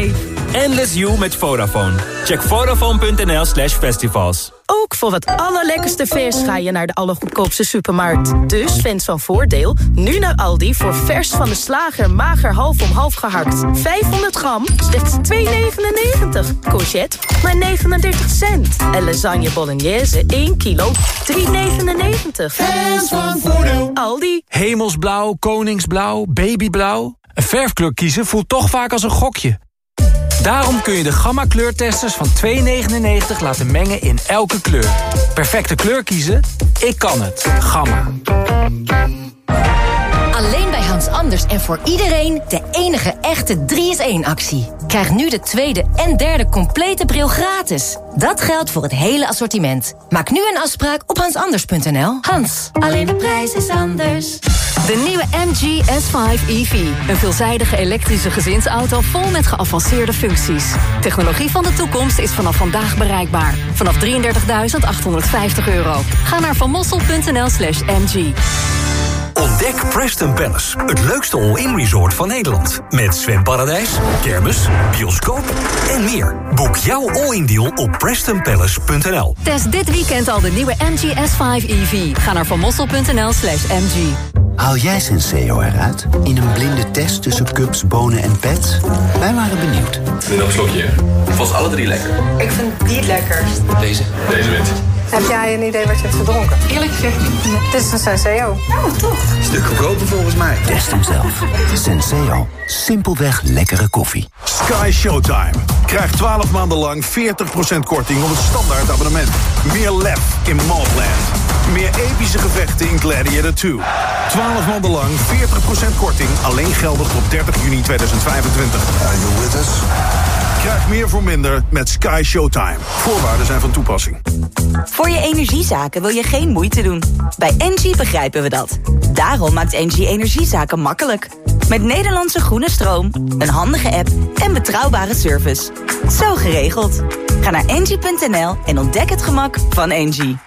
mee. Endless You met Vodafone. Check Vodafone.nl/festivals. Ook voor het allerlekkerste vers ga je naar de allergoedkoopste supermarkt. Dus fans van Voordeel, nu naar Aldi voor vers van de slager mager half om half gehakt. 500 gram, slechts €2,99. Courgette, maar 39 cent. En lasagne bolognese, 1 kilo, €3,99. Fans van Voordeel. Aldi. Hemelsblauw, koningsblauw, babyblauw. Een verfkleur kiezen voelt toch vaak als een gokje. Daarom kun je de Gamma kleurtesters van €2,99 laten mengen in elke kleur. Perfecte kleur kiezen? Ik kan het. Gamma. Alleen bij Hans Anders en voor iedereen de enige echte 3-in-1-actie. Krijg nu de tweede en derde complete bril gratis. Dat geldt voor het hele assortiment. Maak nu een afspraak op hansanders.nl. Hans, alleen de prijs is anders. De nieuwe MG S5 EV. Een veelzijdige elektrische gezinsauto vol met geavanceerde functies. Technologie van de toekomst is vanaf vandaag bereikbaar. Vanaf €33.850. Ga naar vanmossel.nl/MG. Ontdek Preston Palace, het leukste all-in resort van Nederland. Met zwemparadijs, kermis, bioscoop en meer. Boek jouw all-in deal op prestonpalace.nl. Test dit weekend al de nieuwe MG S5 EV. Ga naar vanmossel.nl/MG. Haal jij Senseo eruit in een blinde test tussen cups, bonen en pets? Wij waren benieuwd. Nu nog een slokje. Vast alle 3 lekker. Ik vind die het lekkerst. Deze wint. Heb jij een idee wat je hebt gedronken? Eerlijk gezegd niet. Dit is een Senseo. Oh, toch? Stuk goedkoper volgens mij. Test hem zelf. Senseo. Simpelweg lekkere koffie. Sky Showtime. Krijg 12 maanden lang 40% korting op het standaard abonnement. Meer lef in Maltland. Meer epische gevechten in Gladiator 2. 12 maanden lang 40% korting. Alleen geldig tot 30 juni 2025. Are you with us? Krijg meer voor minder met Sky Showtime. Voorwaarden zijn van toepassing. Voor je energiezaken wil je geen moeite doen. Bij Engie begrijpen we dat. Daarom maakt Engie energiezaken makkelijk. Met Nederlandse groene stroom, een handige app en betrouwbare service. Zo geregeld. Ga naar engie.nl en ontdek het gemak van Engie.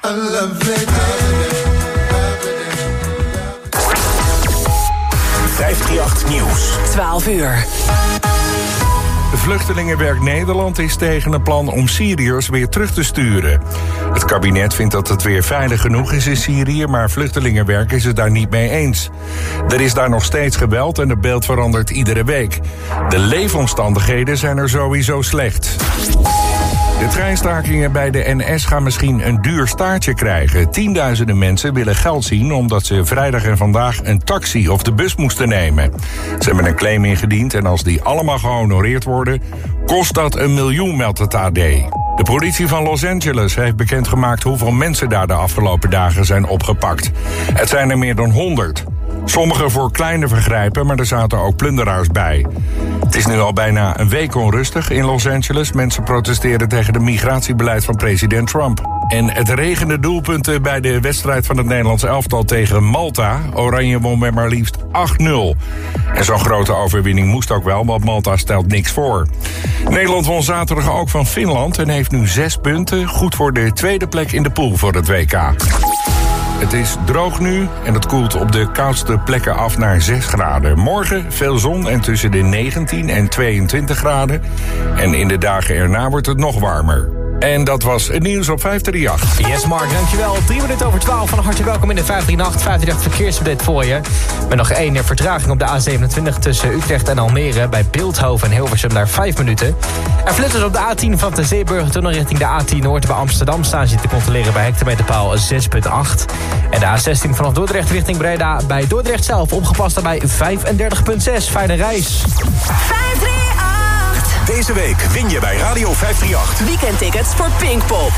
538 Nieuws. 12 uur. Vluchtelingenwerk Nederland is tegen een plan om Syriërs weer terug te sturen. Het kabinet vindt dat het weer veilig genoeg is in Syrië, maar Vluchtelingenwerk is het daar niet mee eens. Er is daar nog steeds geweld en het beeld verandert iedere week. De leefomstandigheden zijn er sowieso slecht. De treinstakingen bij de NS gaan misschien een duur staartje krijgen. Tienduizenden mensen willen geld zien omdat ze vrijdag en vandaag een taxi of de bus moesten nemen. Ze hebben een claim ingediend en als die allemaal gehonoreerd worden, kost dat $1 miljoen, meldt het AD. De politie van Los Angeles heeft bekendgemaakt hoeveel mensen daar de afgelopen dagen zijn opgepakt. Het zijn er meer dan 100. Sommigen voor kleine vergrijpen, maar er zaten ook plunderaars bij. Het is nu al bijna een week onrustig in Los Angeles. Mensen protesteren tegen het migratiebeleid van president Trump. En het regende doelpunten bij de wedstrijd van het Nederlands elftal tegen Malta. Oranje won met maar liefst 8-0. En zo'n grote overwinning moest ook wel, want Malta stelt niks voor. Nederland won zaterdag ook van Finland en heeft nu 6 punten. Goed voor de tweede plek in de pool voor het WK. Het is droog nu en het koelt op de koudste plekken af naar 6 graden. Morgen veel zon en tussen de 19 en 22 graden. En in de dagen erna wordt het nog warmer. En dat was het nieuws op 538. Yes, Mark, dankjewel. 11:03 van harte welkom in de 538 verkeersupdate voor je. Met nog 1 vertraging op de A27 tussen Utrecht en Almere. Bij Beeldhoven en Hilversum daar 5 minuten. Er flutters op de A10 van de Zeeburgertunnel richting de A10 Noord bij Amsterdam staan ze te controleren bij hectometerpaal 6.8. En de A16 vanaf Dordrecht richting Breda bij Dordrecht zelf opgepast bij 35.6. Fijne reis. 538. Deze week win je bij Radio 538 Weekendtickets voor Pinkpop.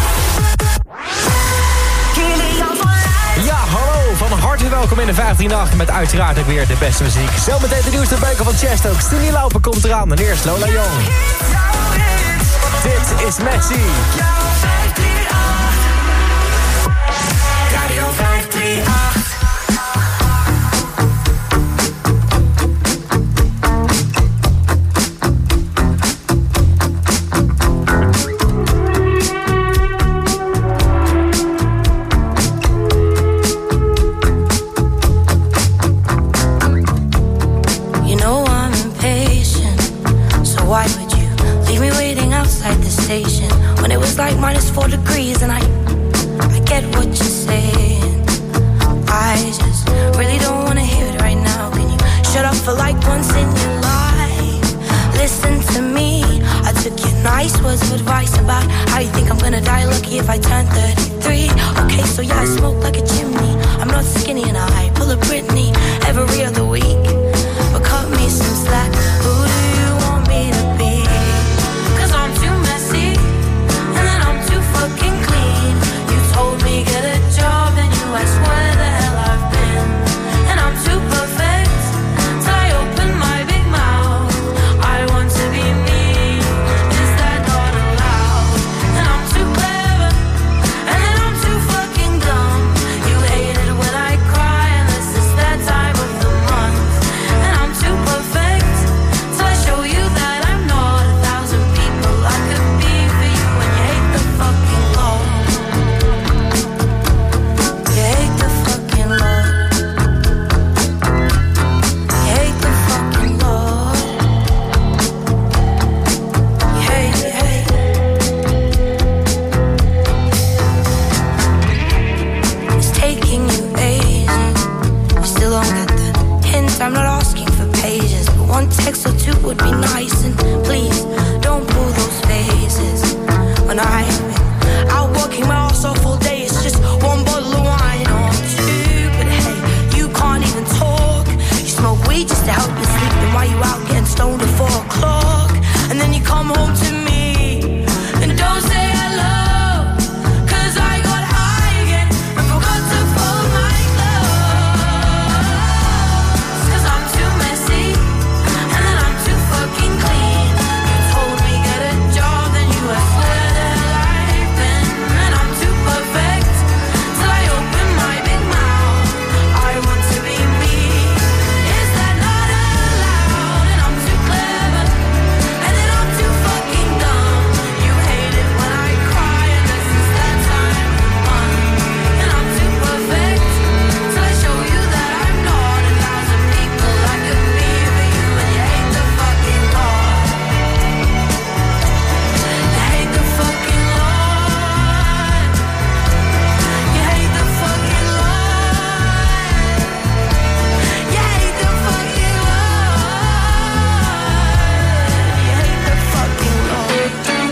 Ja, hallo, van harte welkom in de 538 met uiteraard ook weer de beste muziek. Zometeen de nieuwste beuken van Chesto. Stini Laupen komt eraan en eerst Lola Jong. Dit is Messi. Radio 538. You know I'm impatient, so Why would you leave me waiting outside the station when it was like -4 degrees? And I get what you're saying. I just really don't wanna hear it right now. Can you shut up for like once in your life? Listen to me. I took your nice words of advice about how you think I'm gonna die lucky if I turn 33. Okay, so yeah, I smoke like a chimney. I'm not skinny and I pull a Britney every other week. But cut me some slack. Who do you want me to be? 'Cause I'm too messy and then I'm too fucking clean. You told me get a job and you asked where the hell I've been. And I'm too perfect till I open my big mouth. I want to be me. Is that not allowed? And I'm too clever and then I'm too fucking dumb. You hate it when I cry and this is that time of the month. And I'm too perfect till I show you that I'm not 1,000 people I could be for you. And you hate the fucking law. You hate the fucking law. You hate the fucking law. You hate it, hate it. It's taking you ages. You still don't get the hint. I'm not asking for pages, but one text or two would be nice. And please don't pull those faces. When I've been out working my ass off all day, it's just one bottle of wine or two. But hey, you can't even talk. You smoke weed just to help you sleep. And while you out getting stoned at 4 o'clock, and then you come home to me and don't say hello. 'Cause I got high again and forgot to fold my clothes. 'Cause I'm too messy and then I'm too fucking clean. You told me get a job and you asked where the hell I've been. And I'm too perfect till I open my big mouth. I want to be me. Is that not allowed? And I'm too clever and then I'm too fucking dumb. You hate it when I cry and this is that time of the month. And I'm too perfect till I show you that I'm not 1,000 people I could be for you. And you hate the fucking law. You hate the fucking law. You hate the fucking law. You hate the fucking law. You hate the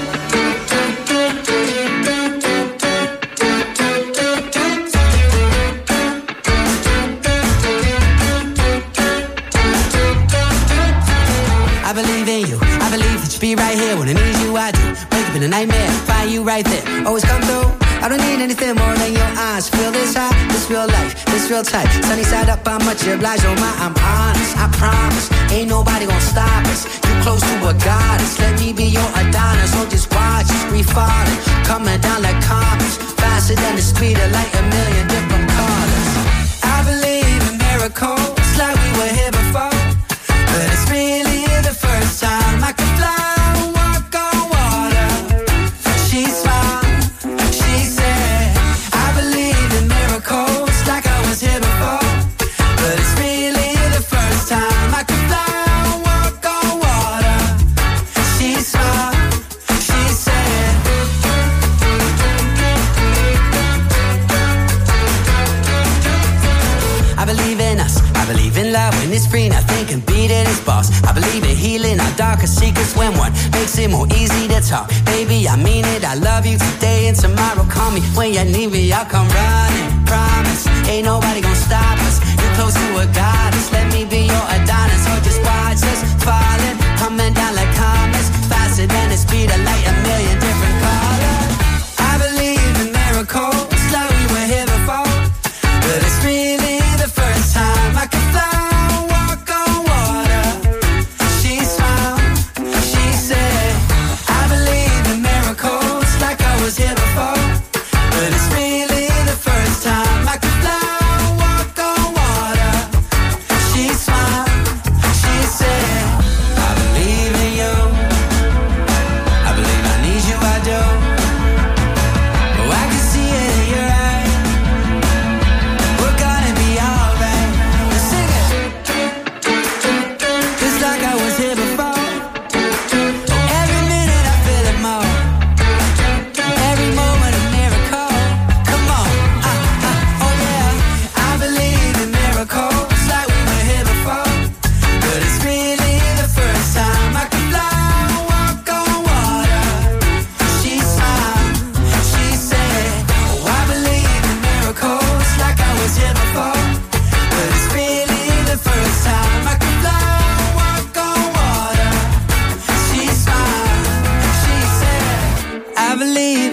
I believe in you. I believe that you be right here when I need you. I do. Wake up in a nightmare, find you right there. Always come through. I don't need anything more than your eyes. Feel this high, this real life, this real tight. Sunny side up, I'm much obliged. Oh my, I'm honest. I promise, ain't nobody gonna stop us. You close to a goddess. Let me be your Adonis. So just watch us, we falling, coming down like comets, faster than the speed of light, a million different colors. I believe in miracles, like we were here before. But it's really the first time I could fly, walk on water. She smiled, she said, I believe in miracles like I was here before. But it's really the first time I could fly, walk on water. She smiled, she said. I believe in us, I believe in love when it's free, nothing can beat it, it's boss. I believe in healing our darkest secrets when one makes it more easy to talk. Baby, I mean it, I love you today and tomorrow. Call me when you need me, I'll come running. Promise, ain't nobody gonna stop us. You're close to a goddess, let me be your Adonis. Or just watch us falling, coming down like comets, faster than the speed of light, a million different colors. I believe in miracles, like we were here before. But it's really the first time I could fly, walk on water. She smiled, she said, I believe in miracles like I was here before. But it's really the first time I could fly, walk on water. She smiled, she said, I believe in you. I believe I need you.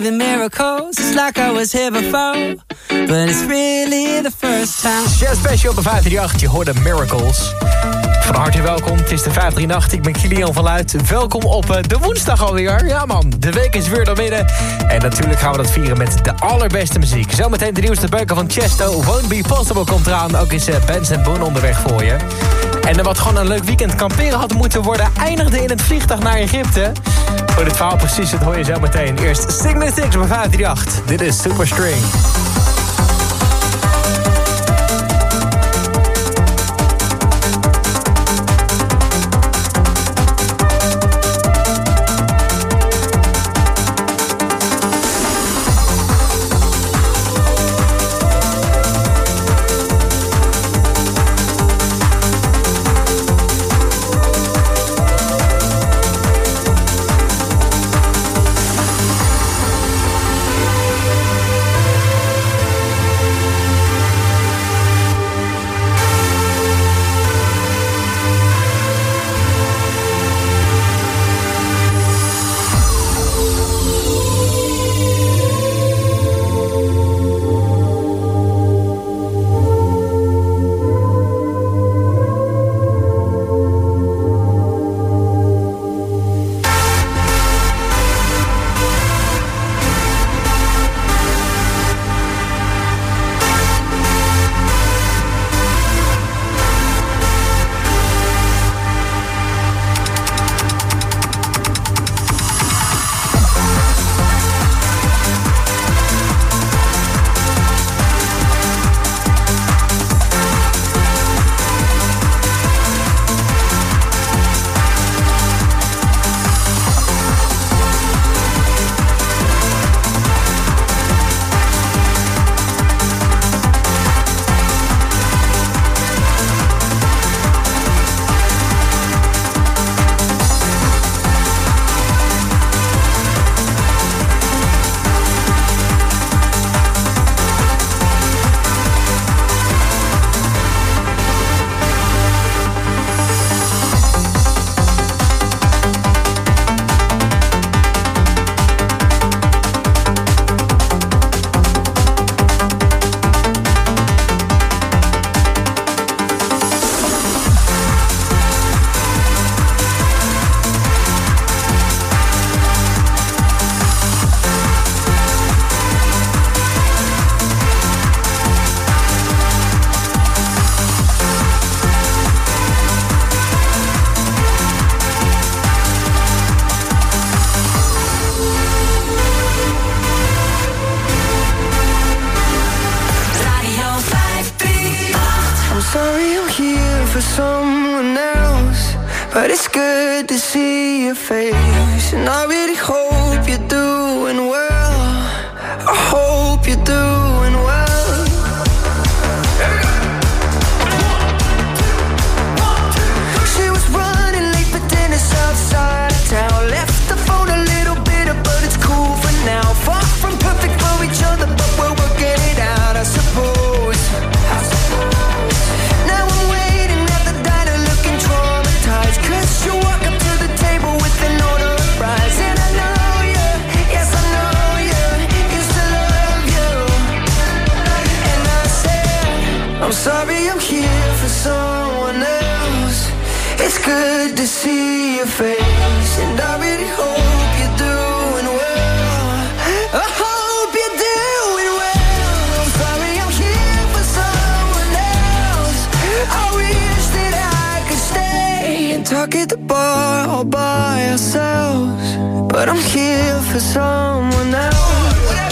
the miracles. It's like I was here before, but it's really the first time. Jazz Special op de 538, je hoorde Miracles. Van harte welkom, het is de 538, ik ben Kilian van Luit. Welkom op de woensdag alweer. Ja man, de week is weer doormidden. En natuurlijk gaan we dat vieren met de allerbeste muziek. Zometeen de nieuwste beuken van Chesto. Won't Be Possible komt eraan. Ook is Benz & Boone onderweg voor je. En wat gewoon een leuk weekend kamperen had moeten worden, eindigde in het vliegtuig naar Egypte. Voor dit verhaal precies, dat hoor je zo meteen. Eerst Sing the Six op 538. Dit is Superstring. But it's good to see your face, and I really hope you're doing well. I hope you're doing well. She was running late for dinner outside of town. Left the phone a little bitter, but it's cool for now. Far from perfect for each other, but we're working it out, I suppose. Now I'm waiting at the diner looking traumatized, 'cause you walk up to the table with an order of fries. And I know you, yes I know you, used to love you. And I said, I'm sorry I'm here for someone else. It's good to see your face, and I really hope you're doing well. I hope you're doing well. I'm sorry I'm here for someone else. I wish that I could stay and talk at the bar all by ourselves, but I'm here for someone else.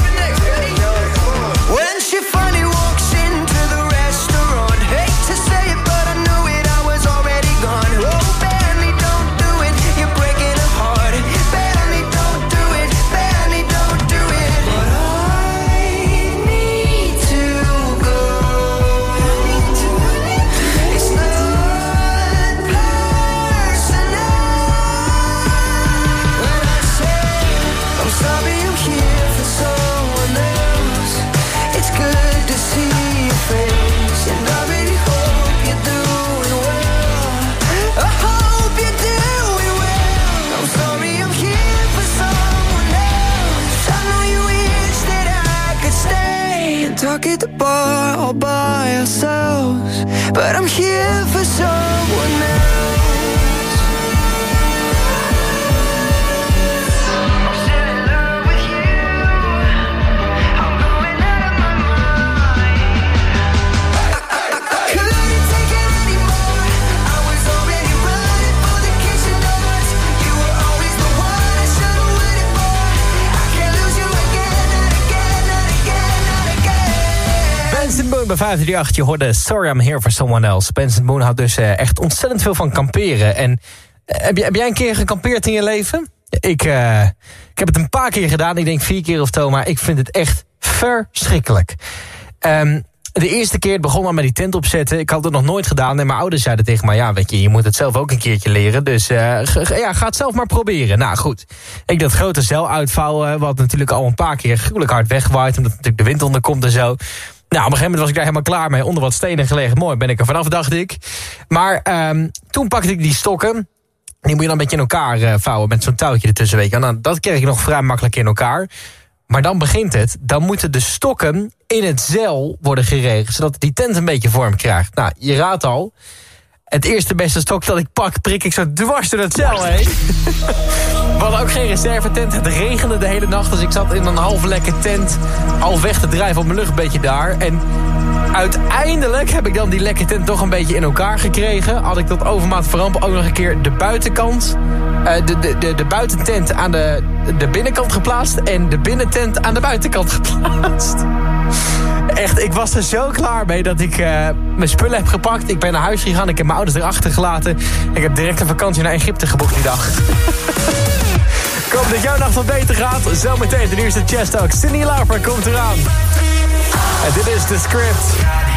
When she finally walks into the restaurant, hate to say it, but I knew it, I was already gone. Oh, Benny, don't do it, you're breaking her heart. Benny, don't do it, Benny, don't do it. But I need to go. It's not personal. When I say I'm sorry I'm here back at the bar all by ourselves, but I'm here for someone else. Benson Boone bij 538, je hoorde Sorry I'm Here for Someone Else. Benson Boone houdt dus echt ontzettend veel van kamperen. En heb jij een keer gekampeerd in je leven? Ik heb het een paar keer gedaan, ik denk 4 keer of zo, maar ik vind het echt verschrikkelijk. De eerste keer, het begon al met die tent opzetten. Ik had het nog nooit gedaan en mijn ouders zeiden tegen mij, ja, weet je moet het zelf ook een keertje leren. Dus ga het zelf maar proberen. Nou goed, ik dat grote zeil uitvouwen, wat natuurlijk al een paar keer gruwelijk hard wegwaait, omdat natuurlijk de wind onder komt en zo. Nou, op een gegeven moment was ik daar helemaal klaar mee. Onder wat stenen gelegen. Mooi, ben ik er vanaf, dacht ik. Maar toen pakte ik die stokken. Die moet je dan een beetje in elkaar vouwen met zo'n touwtje ertussen. Weet je. Nou, dat kreeg ik nog vrij makkelijk in elkaar. Maar dan begint het. Dan moeten de stokken in het zeil worden geregeld, zodat die tent een beetje vorm krijgt. Nou, je raadt al. Het eerste beste stok dat ik pak, prik ik zo dwars door het zeil heen. We hadden ook geen reservetent. Het regende de hele nacht, dus ik zat in een half lekke tent, half weg te drijven op mijn luchtbeetje daar. En uiteindelijk heb ik dan die lekke tent toch een beetje in elkaar gekregen. Had ik tot overmaat verrampen ook nog een keer de buitenkant, de buitentent aan de binnenkant geplaatst en de binnentent aan de buitenkant geplaatst. Echt, ik was er zo klaar mee dat ik mijn spullen heb gepakt. Ik ben naar huis gegaan, ik heb mijn ouders erachter gelaten. Ik heb direct een vakantie naar Egypte geboekt die dag. Ik hoop dat jouw nacht wat beter gaat. Zometeen de nieuwste Chess Talk. Cyndi Lauper komt eraan. En dit is The Script.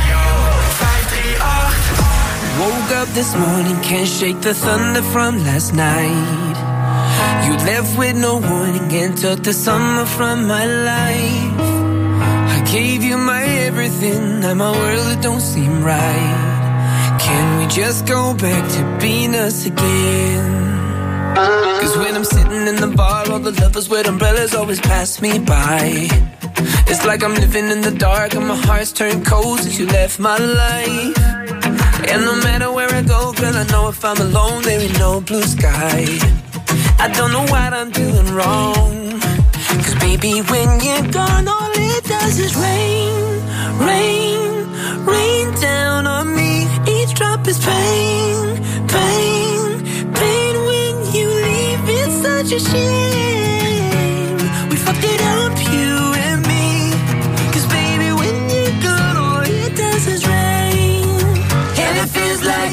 Woke up this morning, can't shake the thunder from last night. You left with no warning and took the summer from my life. I gave you my everything, now my world it don't seem right. Can we just go back to being us again? Cause when I'm sitting in the bar, all the lovers with umbrellas always pass me by. It's like I'm living in the dark and my heart's turned cold since you left my life. And no matter where I go, girl, I know if I'm alone, there ain't no blue sky. I don't know what I'm doing wrong. Cause baby, when you're gone, all it does is rain, rain, rain down on me. Each drop is pain, pain, pain. When you leave, it's such a shame. We fucked it up, you and me. Cause baby, when you're gone, all it does is rain. And it feels like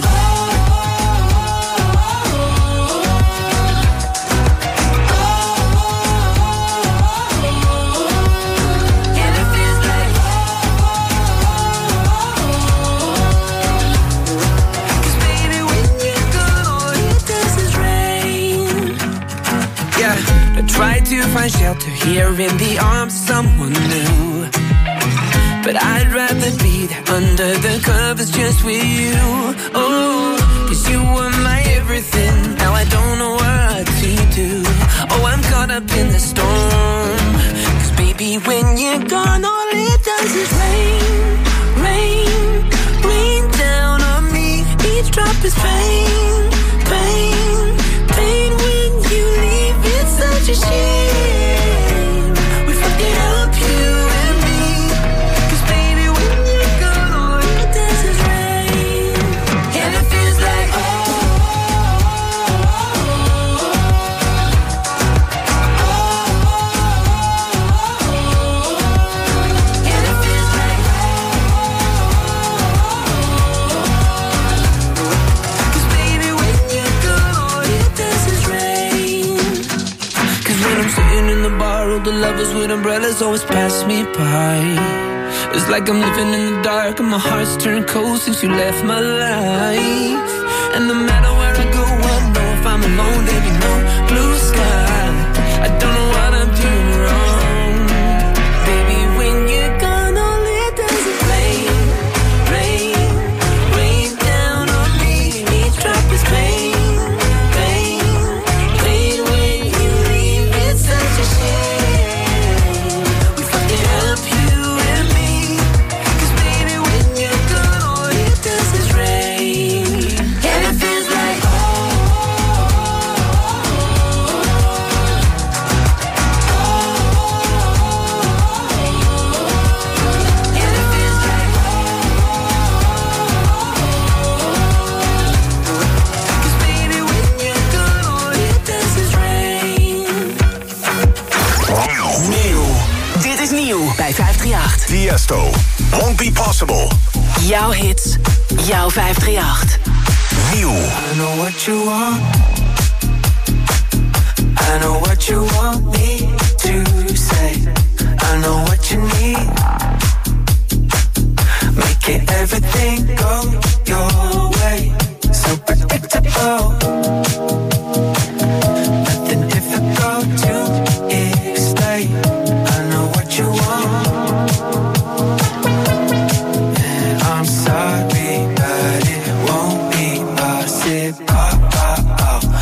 try to find shelter here in the arms of someone new, but I'd rather be there under the covers just with you. Oh, cause you were my everything. Now I don't know what to do. Oh, I'm caught up in the storm. Cause baby, when you're gone, all it does is rain, rain, rain down on me. Each drop is pain, pain, pain. When you leave, it's such a shame. We fucked it up, you and me. Cause baby, when you're gone, all it does is rain. And it feels like and it feels like cause baby, when you're gone, all it does is rain. Cause when I'm sitting in the bar, all the lovers with umbrellas always pass me by. It's like I'm living in the dark and my heart's turned cold since you left my life. And no matter where I go, I know if I'm alone, there be no blue sky. I don't know what I'm doing wrong. Baby, when you're gone, all it does is rain, rain, rain down on me. Each drop is pain, pain, pain. When you leave, it's such a shame. We fucked it up, you and me. bij 538. Tiesto, Won't Be Possible. Jouw hits, jouw 538. Nieuw. I know what you want. I know what you want me to say. I know what you need. Making everything go your way. So predictable. Nothing difficult to explain. I know what you want. And I'm sorry, but it won't be possible.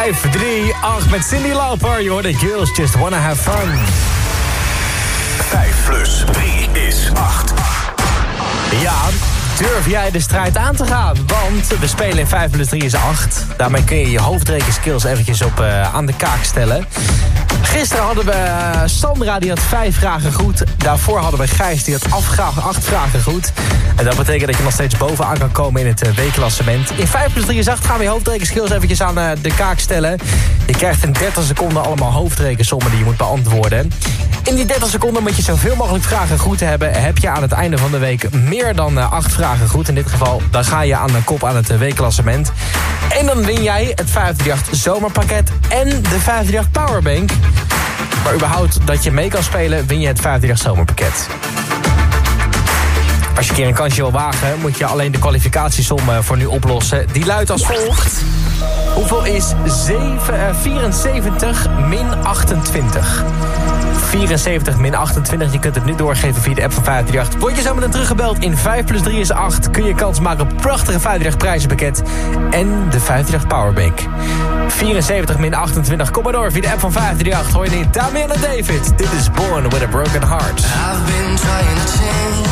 538 met Cyndi Lauper. Je hoorde Girls Just Wanna Have Fun. 5 plus 3 is 8. Ja, durf jij de strijd aan te gaan? Want we spelen in 5 plus 3 is 8. Daarmee kun je je hoofdrekenskills eventjes aan de kaak stellen. Gisteren hadden we Sandra, die had 5 vragen goed. Daarvoor hadden we Gijs, die had 8 vragen goed. En dat betekent dat je nog steeds bovenaan kan komen in het weekklassement. In 5 plus 3 is 8 gaan we je hoofdrekenskills eventjes aan de kaak stellen. Je krijgt in 30 seconden allemaal hoofdrekensommen die je moet beantwoorden. In die 30 seconden moet je zoveel mogelijk vragen goed hebben. Heb je aan het einde van de week meer dan 8 vragen goed. In dit geval, dan ga je aan de kop aan het weekklassement. En dan win jij het 538 zomerpakket en de 538 powerbank. Maar überhaupt dat je mee kan spelen, win je het 538 zomerpakket. Als je een keer een kansje wil wagen, moet je alleen de kwalificatiesom voor nu oplossen. Die luidt als volgt. Hoeveel is 74 min 28? 74 min 28, je kunt het nu doorgeven via de app van 538. Word je zo meteen teruggebeld in 5 plus 3 is 8... kun je kans maken op een prachtige 538 prijzenpakket en de 538 powerbank. 74 min 28, kom maar door via de app van 538. Hoor je niet, Damian en David. Dit is Born With A Broken Heart. I've been trying to change,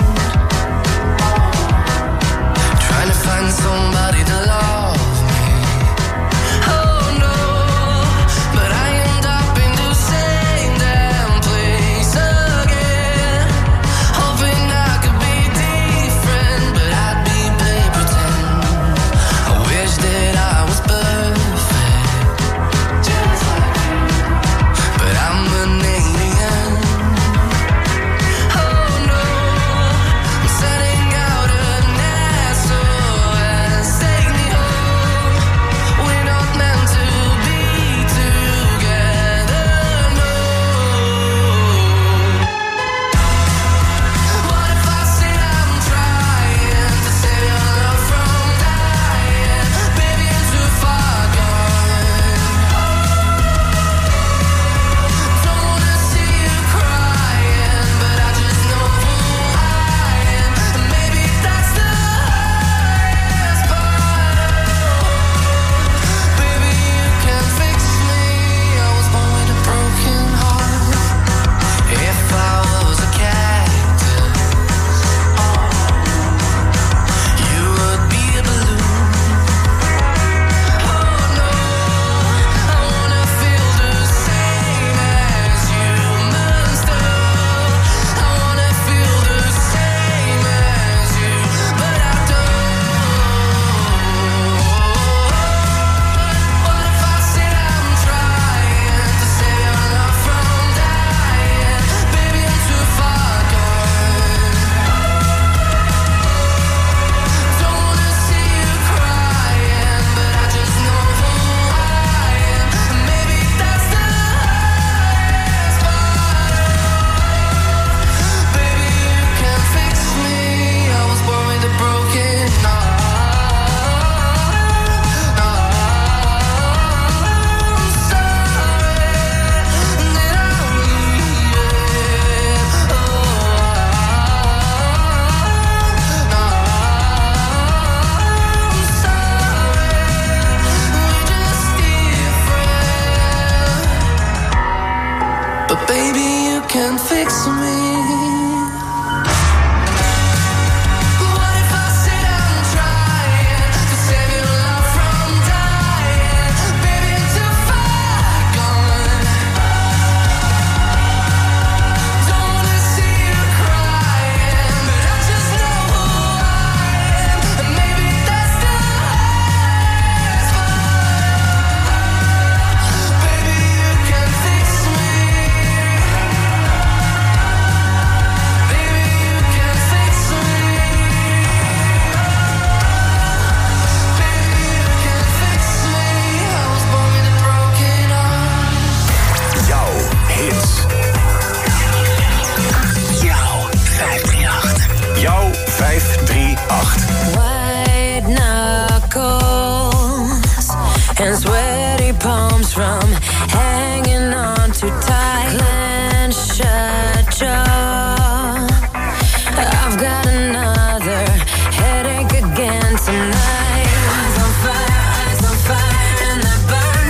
trying to find somebody to love me. Oh no, but I end up in the same damn place again. Hoping I could be different, but I'd be play pretend. I wish that I was perfect, just like you, but I'm an alien. Oh no, I'm setting out an SOS. Take me home. We're not meant to be together, no. What if I said I'm trying to save your love from dying? Baby, I'm too far gone. Don't wanna see you crying, but I just know who I am. And maybe that's the hardest part. Baby, you can fix me. I was born with a broken heart. If I was a cactus, you would be a balloon. Oh no, I wanna feel the same as humans do. I wanna feel the same as you, but I don't. What if I said I'm trying to save your love from dying? Baby, I'm too far gone. Don't wanna see you crying, but I just know who I am. And maybe that's the hardest part. Baby, you can fix me. I was born with a broken heart. I'm sorry that I'm leaving. I'm sorry, we're just different. But baby, you can fix me. What if I said I'm trying to save your love from dying? Baby, I'm too far gone. Don't wanna see you crying, but I just know who I am. And maybe that's the hardest part. Baby, you can fix me. Baby, you can fix me. Baby, you can fix me. I was born with a broken heart. Jouw hits. Jouw 538. Jouw 538. White knuckles and sweaty palms from hanging on too tight. Clenched shut jaw. I've got another headache again tonight. Eyes on fire, and they're burning.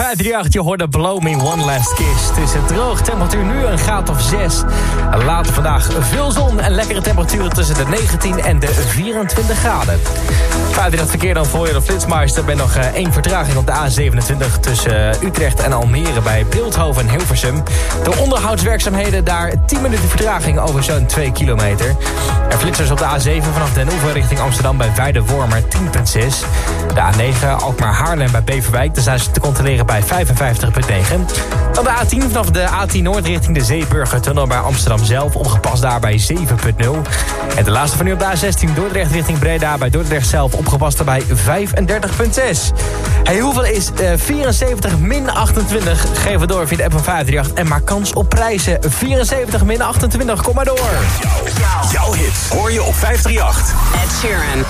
538, je hoorde Blow Me One Last Kiss. Het is droog, temperatuur nu een graad of 6. Later vandaag veel zon en lekkere temperaturen tussen de 19 en de 24 graden. 538 verkeer dan voor je de Flitsmeister. Er nog 1 vertraging op de A27 tussen Utrecht en Almere bij Bilthoven en Hilversum. Door onderhoudswerkzaamheden daar 10 minuten vertraging over zo'n 2 kilometer. Er flitsers op de A7 vanaf Den Oever richting Amsterdam bij Weidewormer 10,6. De A9 Alkmaar-Haarlem bij Beverwijk, daar zijn ze te controleren bij 55,9. Dan de A10 vanaf de A10 Noord richting de Zeeburgertunnel bij Amsterdam zelf, opgepast daar bij 7,0. En de laatste van nu op de A16 Dordrecht richting Breda bij Dordrecht zelf, opgepast bij 35,6. Hey, hoeveel is 74 min 28? Geef het door via de app van 538 en maak kans op prijzen. 74 min 28, kom maar door. Jouw hits hoor je op 538. Ed Sheeran.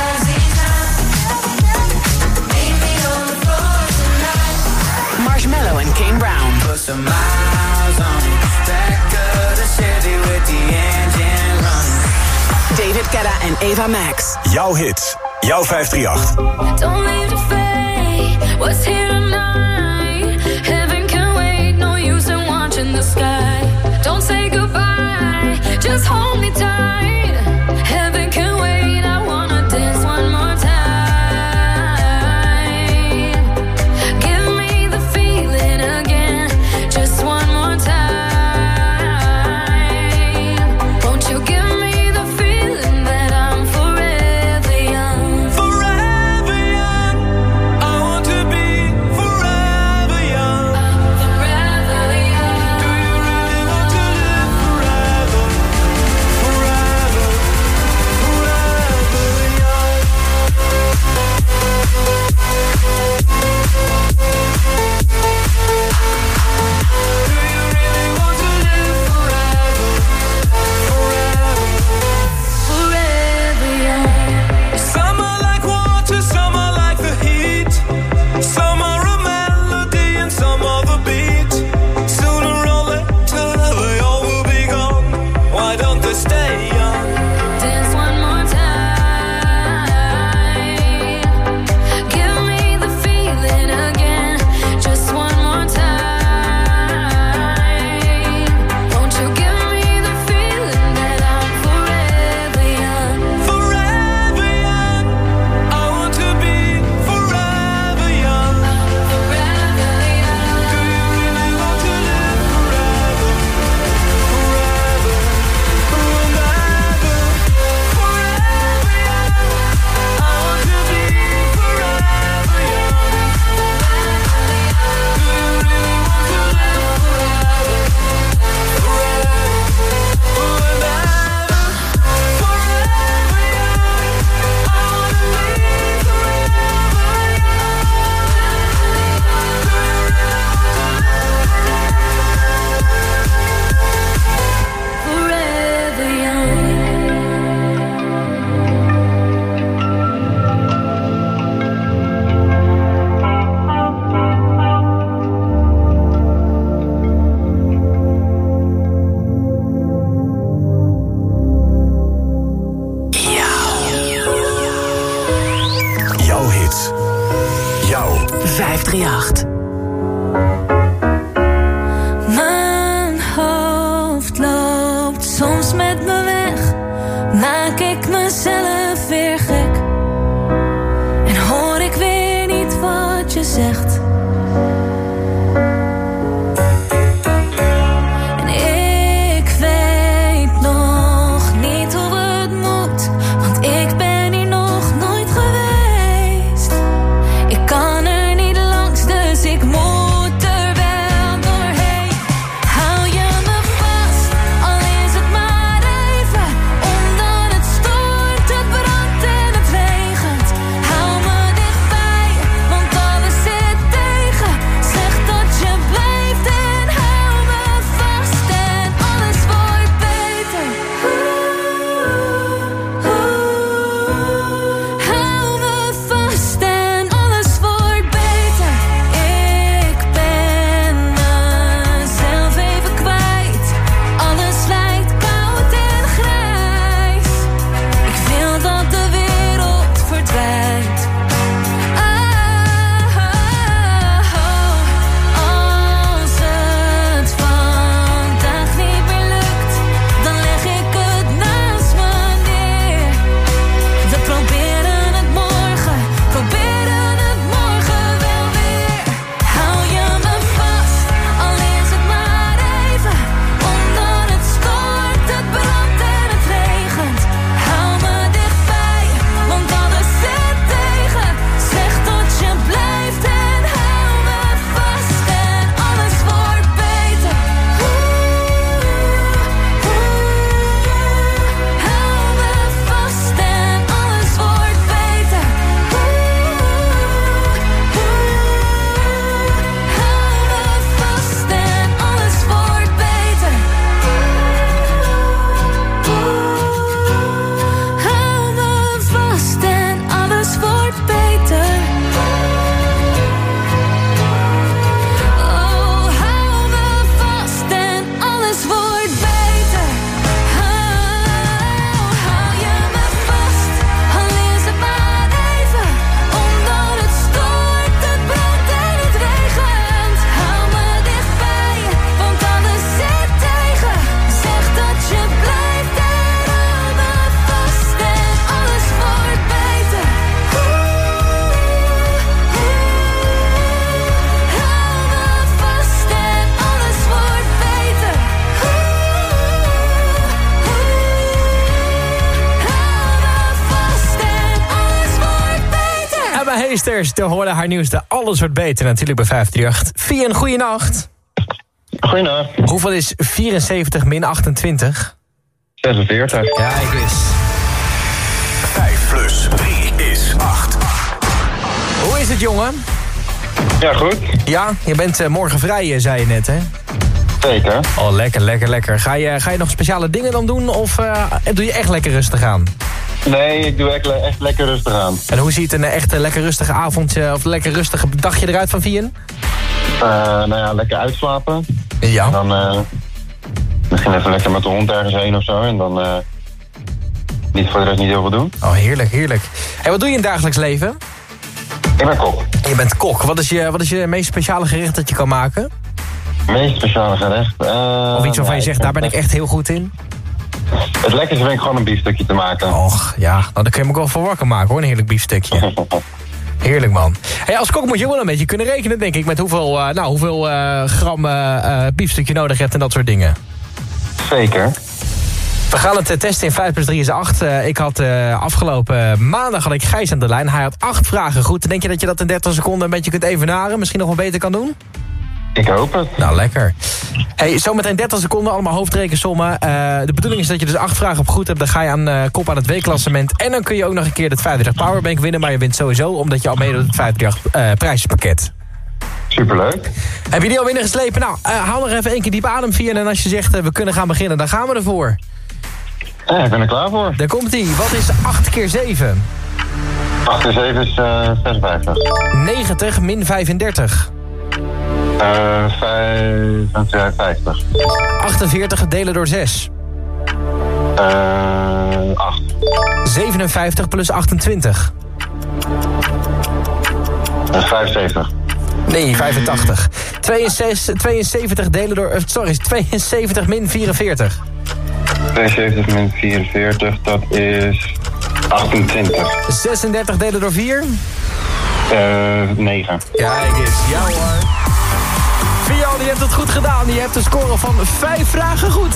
Marshmello en Kane Brown. Put some miles on it. Back of the Chevy with the engine running. David Guetta en Eva Max. Jouw hits, jouw 538. Don't leave the fate, what's here tonight? Heaven can wait, no use in watching the sky. Don't say goodbye, just hold me tight. Heaven can wait, I wanna dance one more time. Give me the feeling again, just one more time. Won't you give me the feeling that I'm forever young? Forever young. I want to be forever young. Forever young. Do you really want to live forever? Forever, forever young. Do you really want to live forever? Forever young. Some are like water, some are like the heat. Some are a melody and some are the beat. Sooner or later they all will be gone. Why don't they stay young? Dance one more time. Give me the feeling again, just one more time. Won't you give me the feeling that I'm forever young? Forever young. I want to be forever young. Forever young. Do you really want to live forever? Forever, forever, forever young. I want to be forever young. Do you really want to live forever? Forever, forever, forever young. I want to be Forever young. Jouw hits, jouw 538. Mijn hoofd loopt soms met me weg. Maak ik mezelf weer gek. En hoor ik weer niet wat je zegt. En ik weet nog niet hoe het moet. Want ik ben hier nog nooit geweest. Ik kan er niet langs, dus ik moet er wel doorheen. Hou je me vast, al is het maar even. Omdat het stoort, het Masters, te horen haar nieuwste. Alles wordt beter natuurlijk bij 538. Vian, goeienacht. Goeienacht. Hoeveel is 74 min 28? 46. Ja, ik wist. 5 plus 3 is 8. Hoe is het, jongen? Ja, goed. Ja, je bent morgen vrij, zei je net, hè? Zeker. Oh, lekker. Ga je nog speciale dingen dan doen of doe je echt lekker rustig aan? Nee, ik doe echt lekker rustig aan. En hoe ziet een echt lekker rustige avondje of lekker rustige dagje eruit van Vian? Nou ja, lekker uitslapen. Ja. En dan misschien even lekker met de hond ergens heen of zo. En dan niet voor de rest niet heel veel doen. Oh, heerlijk. Hey, wat doe je in het dagelijks leven? Ik ben kok. Je bent kok. Wat is je meest speciale gerecht dat je kan maken? Meest speciale gerecht? Of iets waarvan je zegt, daar ben ik echt heel goed in? Het lekkerste vind ik gewoon een biefstukje te maken. Och, ja. Nou, dan kun je me ook wel voor wakker maken, hoor. Een heerlijk biefstukje. Heerlijk, man. Hey, als kok moet je wel een beetje kunnen rekenen, denk ik, met hoeveel gram biefstuk je nodig hebt en dat soort dingen. Zeker. We gaan het testen in 5 plus 3 is 8. Ik had afgelopen maandag had ik Gijs aan de lijn. Hij had 8 vragen goed. Denk je dat je dat in 30 seconden een beetje kunt evenaren? Misschien nog wel beter kan doen? Ik hoop het. Nou, lekker. Hey, zometeen 30 seconden, allemaal hoofdrekensommen. De bedoeling is dat je dus 8 vragen op goed hebt. Dan ga je aan kop aan het weekklassement. En dan kun je ook nog een keer het 538 Powerbank winnen. Maar je wint sowieso, omdat je al meedoet het 538 prijzenpakket. Superleuk. Heb je die al binnengeslepen? Nou, haal nog even 1 keer diep adem, Vian. En als je zegt, we kunnen gaan beginnen, dan gaan we ervoor. Ja, ik ben er klaar voor. Daar komt-ie. Wat is 8 keer 7? 8 keer 7 is 56. 90 min 35. 55. 48 delen door 6. 8. 57 plus 28. 75. Nee, 85. 72 delen door... 72 min 44. 72 min 44, dat is 28. 36 delen door 4? 9. Kijk eens, ja hoor. Vian, je hebt het goed gedaan. Je hebt een score van 5 vragen goed.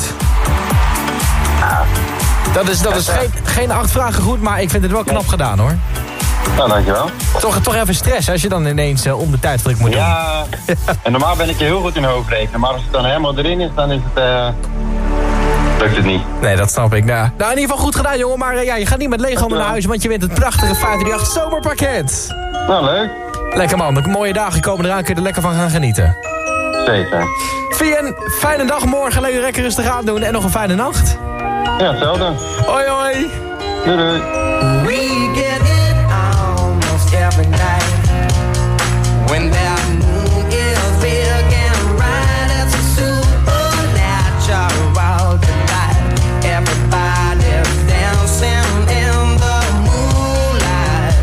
Dat is geen 8 vragen goed, maar ik vind het wel knap gedaan, hoor. Nou, dankjewel. Toch even stress als je dan ineens om de tijdsdruk moet doen. Ja, en normaal ben ik heel goed in hoofdrekenen. Maar als het dan helemaal erin is, dan is het... lukt het niet. Nee, dat snap ik. Nou, in ieder geval goed gedaan, jongen. Maar je gaat niet met lege handen naar huis, want je wint het prachtige 538 zomerpakket. Nou, leuk. Lekker, man. De mooie dagen komen eraan. Kun je er lekker van gaan genieten. Zeker. Vian, fijne dag morgen. Lekker rustig aan doen. En nog een fijne nacht. Ja, hetzelfde. Hoi, hoi. Doei, doei. We get it almost every night. When that moon is big and bright, it's a supernatural delight. Everybody's dancing in the moonlight.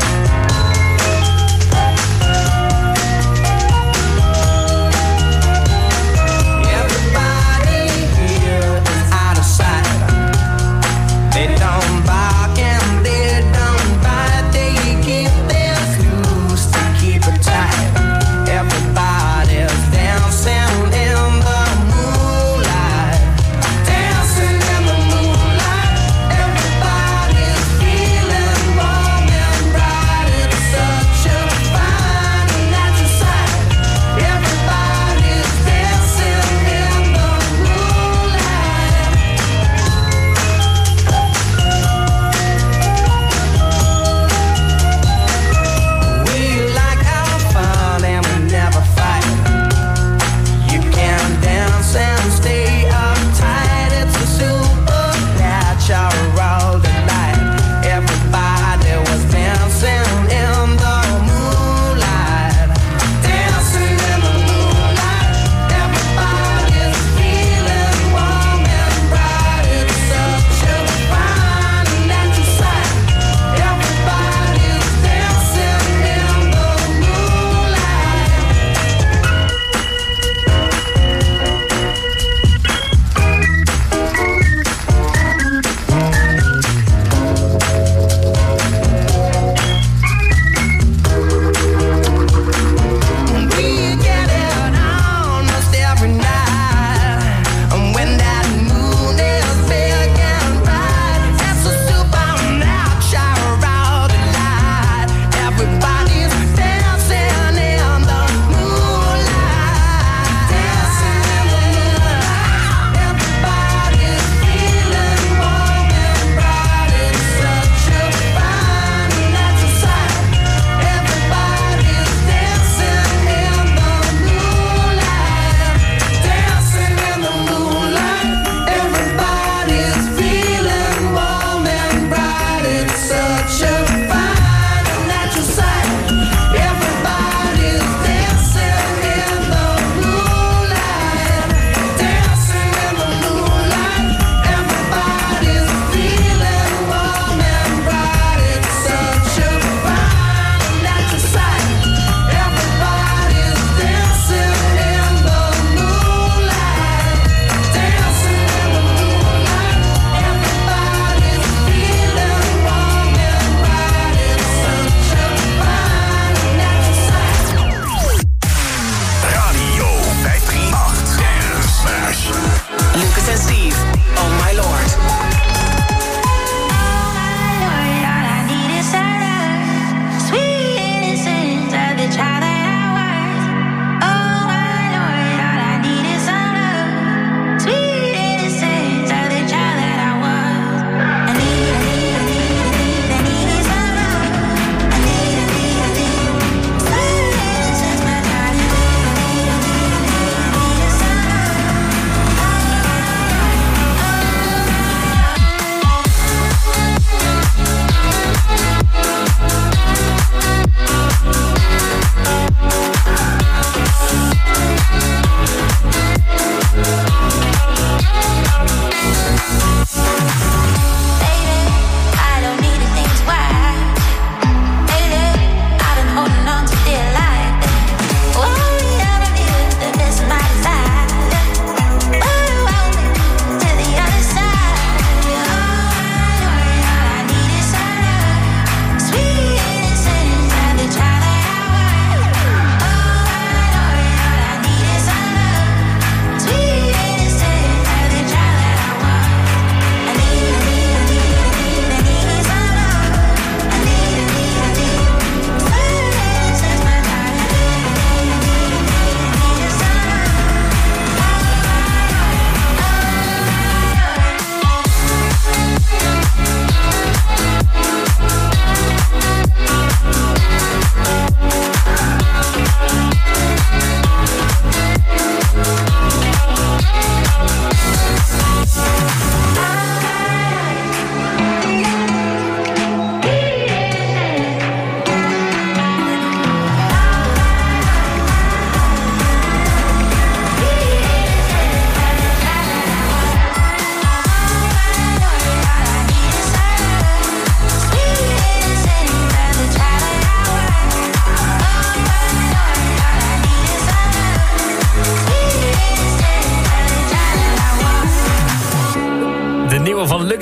Everybody here is out of sight. They don't bark and they don't bite. They keep their screws to keep it tight.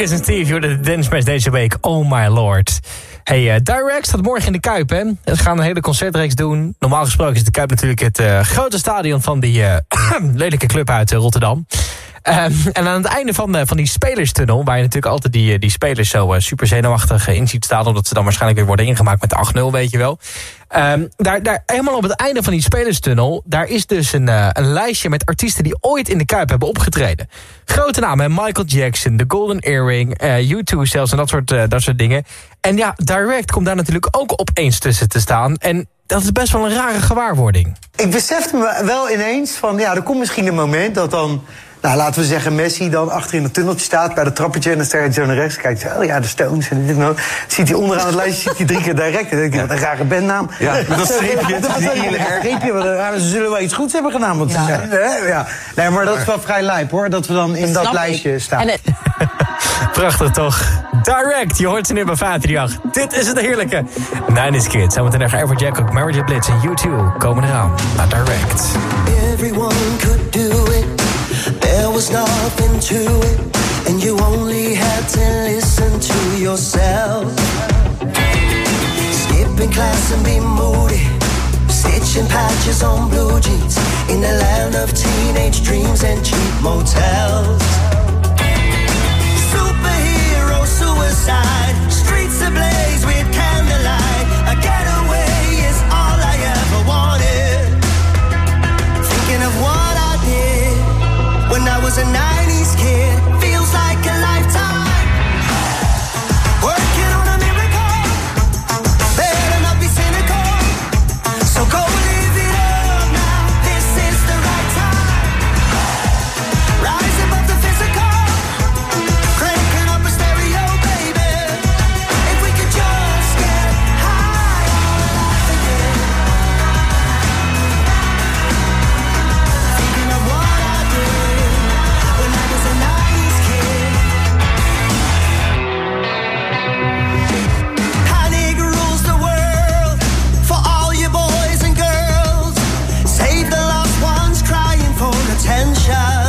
Lucas en Steve, de Dance Smash deze week. Oh my lord. Hey, Direct staat morgen in de Kuip, hè? Ze gaan een hele concertreeks doen. Normaal gesproken is de Kuip natuurlijk het grote stadion van die lelijke club uit Rotterdam. En aan het einde van die spelerstunnel, waar je natuurlijk altijd die spelers zo super zenuwachtig in ziet staan, omdat ze dan waarschijnlijk weer worden ingemaakt met de 8-0, weet je wel. Daar helemaal op het einde van die spelerstunnel, daar is dus een lijstje met artiesten die ooit in de Kuip hebben opgetreden. Grote namen, Michael Jackson, The Golden Earring, U2 zelfs en dat soort dingen. En ja, Direct komt daar natuurlijk ook opeens tussen te staan. En dat is best wel een rare gewaarwording. Ik besefte me wel ineens van, ja, er komt misschien een moment dat dan, nou, laten we zeggen, Messi dan achter in het tunneltje staat bij dat trappetje en dan staat hij zo naar rechts. Kijkt hij, oh ja, de Stones en dit en dat. Ziet hij onderaan het lijstje, ziet hij 3 keer Direct. En dan denk ik, wat een rare bandnaam. Ja, dat streepje. Ze zullen wel iets goeds hebben gedaan. Want ze zijn, ja. Nee, maar dat is wel vrij lijp, hoor, dat we dan in dat lijstje staan. Prachtig toch? Direct, je hoort ze nu bij 538. Dit is het heerlijke. 90's Kids, zometeen naar Ever Jacob, Mary J. Blige en U2 komen eraan naar Direct. Everyone could do it. There was nothing to it, and you only had to listen to yourself. Skipping class and be moody, stitching patches on blue jeans in the land of teenage dreams and cheap motels. Superhero suicide, streets ablaze with candlelight. A getaway is all I ever wanted. Thinking of what I did when I was a 90s kid, feels like a lifetime. Working on a miracle, better not be cynical. So go live it up now, this is the right time. Rise above the physical, cranking up a stereo, baby. If we could just get high on life again. Thinking of what I did when I was a 90s kid. Panic rules the world for all you boys and girls. Save the lost ones crying for attention.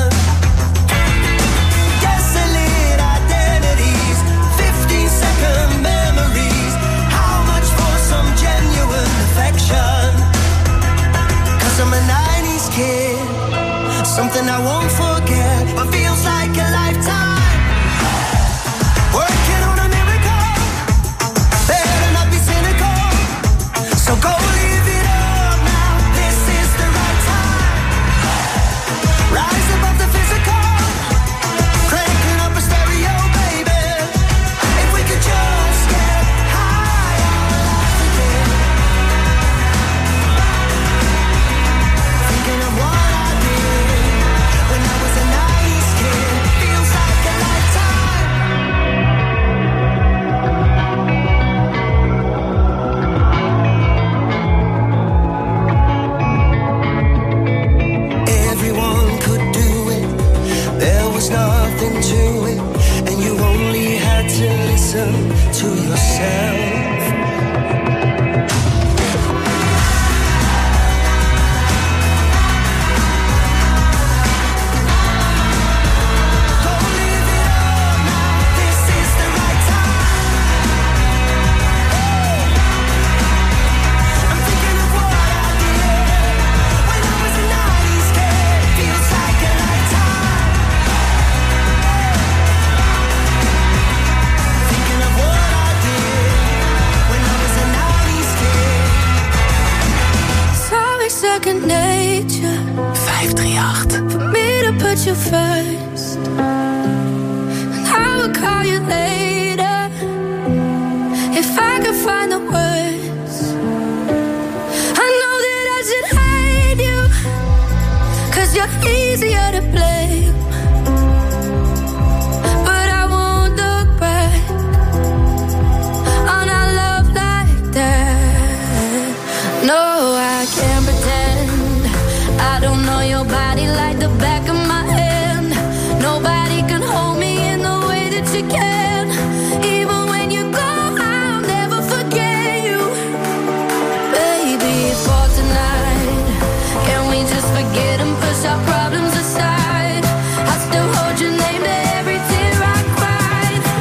Gaslit identities, 15-second memories. How much for some genuine affection? 'Cause I'm a 90s kid. Something I won't forget, but feels like a lifetime. Working on a miracle, better not be cynical. So go live it up now, this is the right time. Rise above the physical, cranking up a stereo, baby. If we could just get high on life again. Thinking of what I did when I was a 90s kid, feels like a lifetime. Everyone could do it, there was nothing to it, and you only had to listen to yourself. This is the right time. I'm thinking of what I did when I was a 90s kid. Feels like a lifetime. Thinking of what I did when I was a 90s kid. Sorry, second nature. 538. For me to put you first. And I will call you later if I can find the words. I know that I should hate you, 'cause you're easier to blame. But I won't look back on our love like that. No, I can't pretend I don't know your body like the back of my hand. Nobody can hold me in the way that you can. Even when you go, I'll never forget you. Baby, for tonight, can we just forget and push our problems aside? I still hold your name to every tear I cried.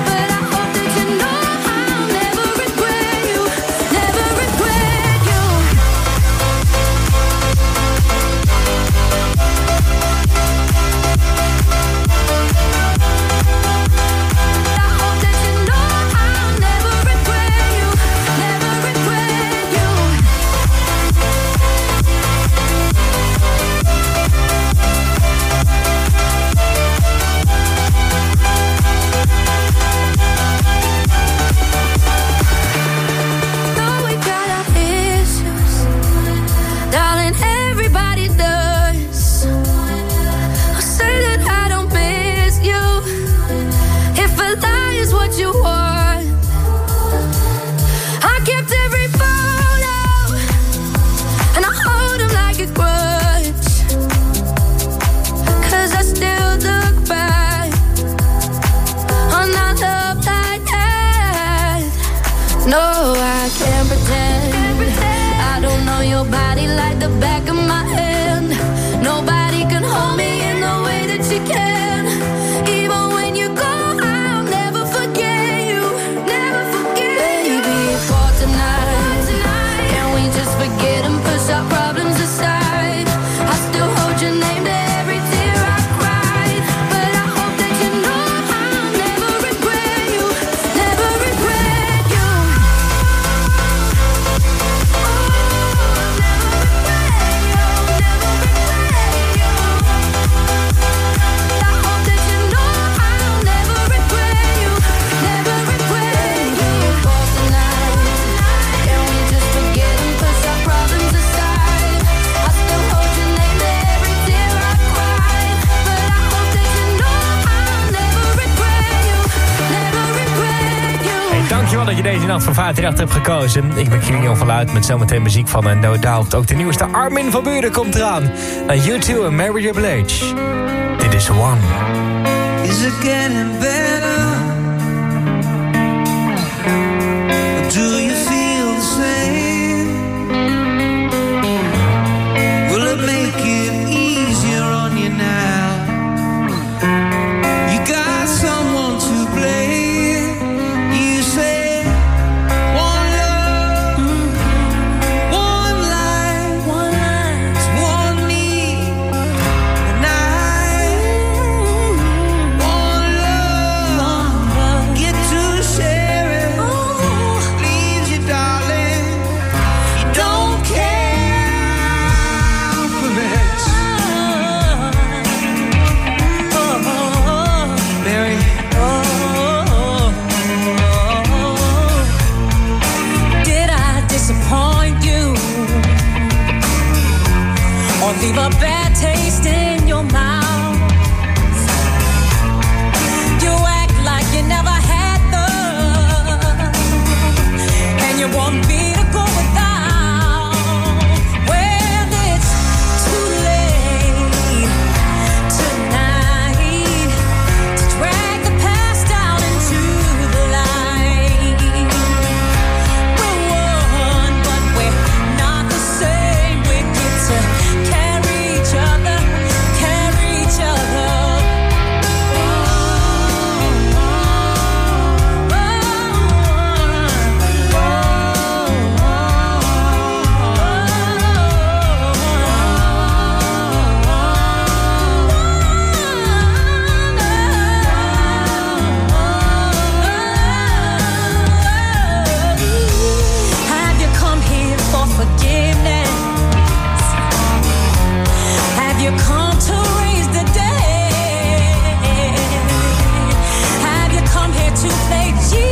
dat je deze nacht voor 538 hebt gekozen. Ik ben Kilian van Luid met zometeen muziek van No Doubt. Ook de nieuwste Armin van Buuren komt eraan. En U2 en Mary J. Blige. Dit is One. Is it getting better? Or do you feel the same? Will it make it easier on you now? You got someone to blame. You say one love, one life, one need, and one love, get to share it. Leaves you, darling, you don't care for it. Mary. Did I disappoint you or leave a bad taste in your mouth? You act like you never had love, and you want me to go without. Well, it's too late tonight to drag the past down into the light. We're one, but we're not the same. We get to carry each other, carry each other. Have you come here for forgiveness? Have you come to raise the dead? Have you come here to play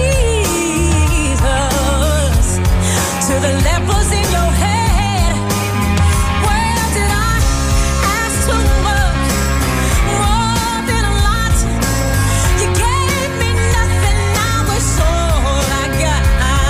Jesus to the lepers in your head? Well, did I ask too much? More than a lot. You gave me nothing, now it's all I got.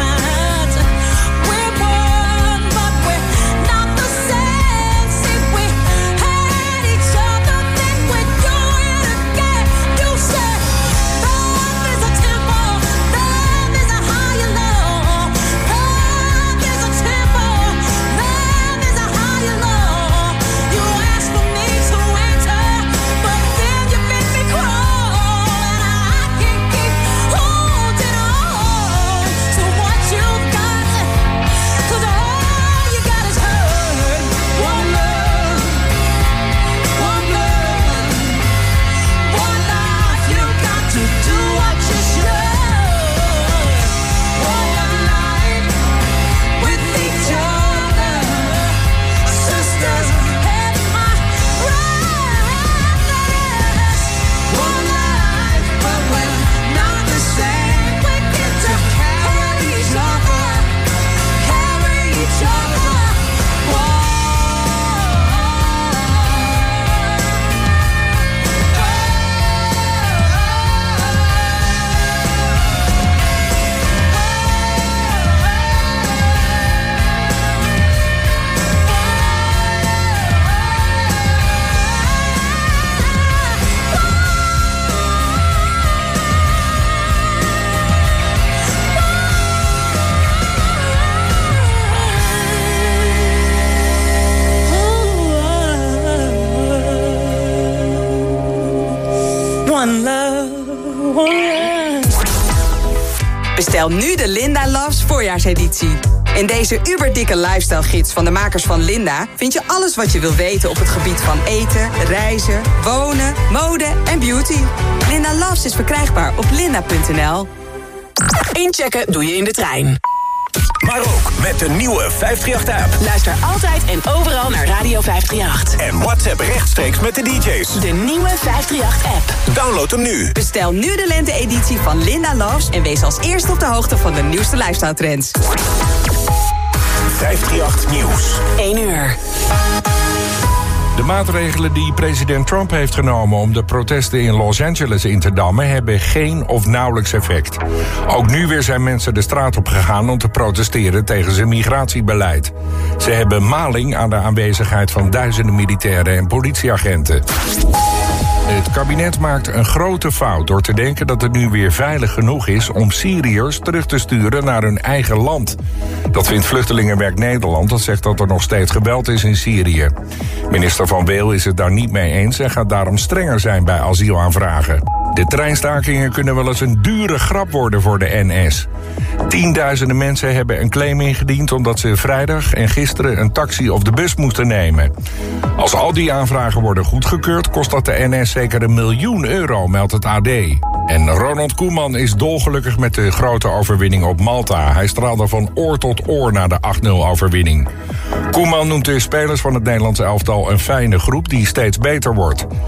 We're one, but we're not the same. See, we had each other, then we're doing it again. You said love is a temple, love is a higher law. Love is a temple, love is a higher law. You asked for me to enter, but then you made me crawl, and I can't keep holding on to what you got, 'cause all you got is hurt. One love, one love, one life. You got to do what you should. One life with each other, sisters and my brothers. One life, but we're not the same. We get to carry each other, carry each other. One love, one. Bestel nu de Linda Loves voorjaarseditie. In deze uberdikke lifestyle gids van de makers van Linda vind je alles wat je wil weten op het gebied van eten, reizen, wonen, mode en beauty. Linda Loves is verkrijgbaar op linda.nl. Inchecken doe je in de trein. Maar ook met de nieuwe 538-app. Luister altijd en overal naar Radio 538. En WhatsApp rechtstreeks met de DJ's. De nieuwe 538-app. Download hem nu. Bestel nu de lente-editie van Linda Loves en wees als eerste op de hoogte van de nieuwste lifestyle trends. 538 Nieuws. 1 uur. De maatregelen die president Trump heeft genomen om de protesten in Los Angeles in te dammen hebben geen of nauwelijks effect. Ook nu weer zijn mensen de straat op gegaan om te protesteren tegen zijn migratiebeleid. Ze hebben maling aan de aanwezigheid van duizenden militairen en politieagenten. Het kabinet maakt een grote fout door te denken dat het nu weer veilig genoeg is om Syriërs terug te sturen naar hun eigen land. Dat vindt Vluchtelingenwerk Nederland, dat zegt dat er nog steeds geweld is in Syrië. Minister Van Weel is het daar niet mee eens en gaat daarom strenger zijn bij asielaanvragen. De treinstakingen kunnen wel eens een dure grap worden voor de NS. Tienduizenden mensen hebben een claim ingediend omdat ze vrijdag en gisteren een taxi of de bus moesten nemen. Als al die aanvragen worden goedgekeurd, kost dat de NS zeker €1 miljoen, meldt het AD. En Ronald Koeman is dolgelukkig met de grote overwinning op Malta. Hij straalde van oor tot oor na de 8-0 overwinning. Koeman noemt de spelers van het Nederlandse elftal een fijne groep die steeds beter wordt.